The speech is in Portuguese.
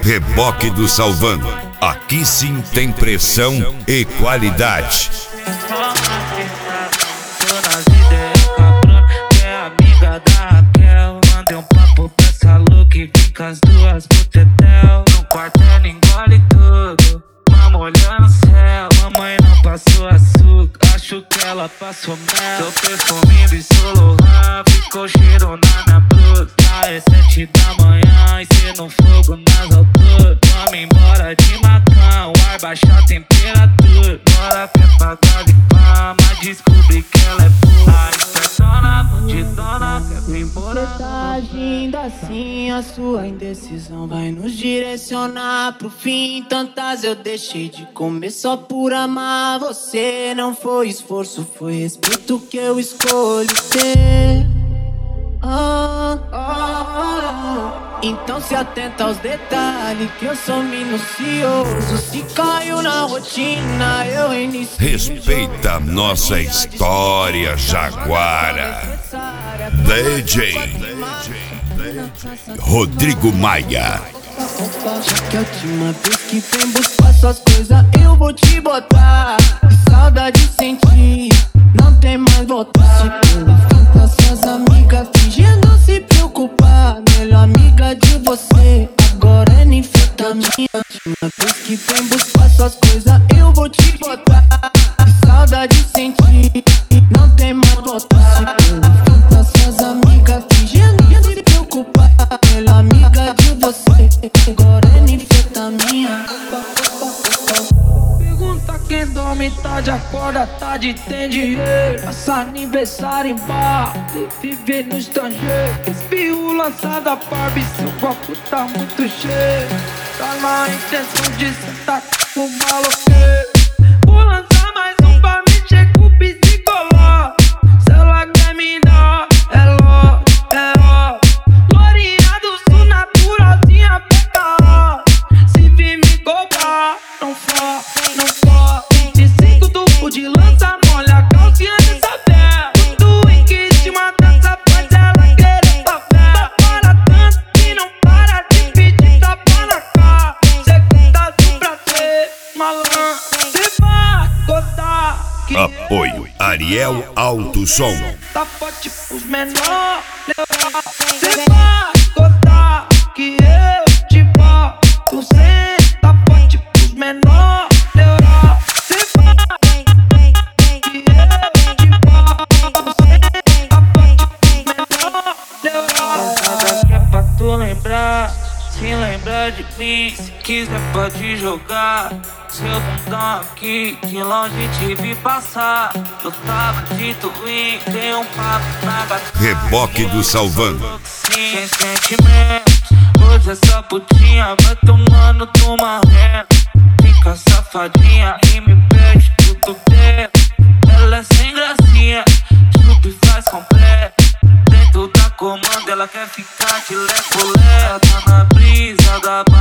Reboque do Salvando. Aqui sim tem pressão e qualidade. Amiga da Raquel, mandei um papo pra essa look e vim com as duas pro tetel. No quarto ela engole tudo, mama olhando o céu. Mamãe não passou açúcar, acho que ela passou mel. Seu perfume bisolou, ficou cheiro na minha blusa. É 7 da manhã e cê no fogo nas alturas. Vamos embora de macão, ar baixa a temperatura. Bora que é pra de fama, descobri que ela é boa. Espertona, bandidona, quer vir embora. Cê tá agindo assim, a sua indecisão vai nos direcionar pro fim. Tantas eu deixei de comer só por amar você. Não foi esforço, foi respeito que eu escolhi ter. Então se atenta aos detalhes, que eu sou minucioso. Se caiu na rotina, eu inicio. Respeita nossa história, Jaguara. DJ Rodrigo Maia. Já que a última vez que vem buscar suas coisas, eu vou te botar. Saudade sentir, não tem mais voltar. Suas amigas fingindo se preocupar. Melhor amiga de você, agora é ninfetamina. Última vez que vem buscar suas coisas, eu vou te botar. Saudade sentir, não tem mais voltar. Suas amigas fingindo se preocupar. Melhor amiga de você, agora é ninfetamina. Pergunta quem dorme tarde, acorda tarde, tem dinheiro. Passa aniversário em bar, viver no estrangeiro. Espirro lançada Barbie, seu copo tá muito cheio. Tá na intenção de sentar com o maloqueiro. Vou lançar mais um pra mexer com o psicoló. Se ela quer me dar, é ló, é ó. Glorinha do sul, naturalzinha, pega ó. Se vir me cobrar, não for, não for. De 5 tubo de lança, molha a calcinha dessa pé. Tudo em que te mata, essa faz ela querer papel. Para tanto e não para de pedir tapa na cara. Cê tá assim pra ter malandro, cê vai gostar. Apoio Ariel Alto Som. Tá forte pros menor. Cê vai gostar que eu te boto. Cê tá forte pros menor. Cê vai que eu te boto. Cê tá forte pros menor. Nada é pra tu lembrar. Se lembra de mim, se quiser pode jogar seu bundão aqui, de longe te vi passar. Eu tava de twin, tem um papo na gata. Reboque do Salvando. Sem sentimentos, hoje essa putinha vai tomando toma ré. Fica safadinha e me pede tudo dentro. Ela é sem gracinha, chupa e faz completo. Dentro da comanda ela quer ficar de lé-colé. Tá na brisa da